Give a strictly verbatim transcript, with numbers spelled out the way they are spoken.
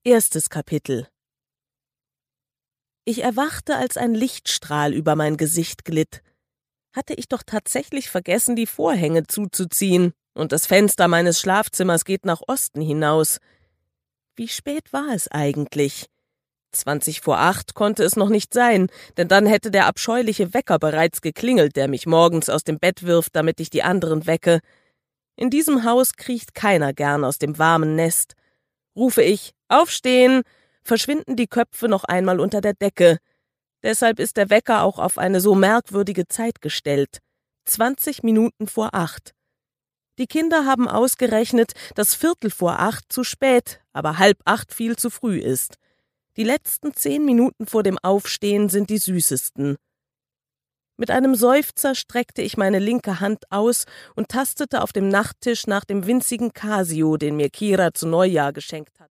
Erstes Kapitel. Ich erwachte, als ein Lichtstrahl über mein Gesicht glitt. Hatte ich doch tatsächlich vergessen, die Vorhänge zuzuziehen, und das Fenster meines Schlafzimmers geht nach Osten hinaus. Wie spät war es eigentlich? Zwanzig vor acht konnte es noch nicht sein, denn dann hätte der abscheuliche Wecker bereits geklingelt, der mich morgens aus dem Bett wirft, damit ich die anderen wecke. In diesem Haus kriecht keiner gern aus dem warmen Nest. Rufe ich »Aufstehen!«, verschwinden die Köpfe noch einmal unter der Decke. Deshalb ist der Wecker auch auf eine so merkwürdige Zeit gestellt. Zwanzig Minuten vor acht. Die Kinder haben ausgerechnet, dass Viertel vor acht zu spät, aber halb acht viel zu früh ist. Die letzten zehn Minuten vor dem Aufstehen sind die süßesten. Mit einem Seufzer streckte ich meine linke Hand aus und tastete auf dem Nachttisch nach dem winzigen Casio, den mir Kira zu Neujahr geschenkt hat.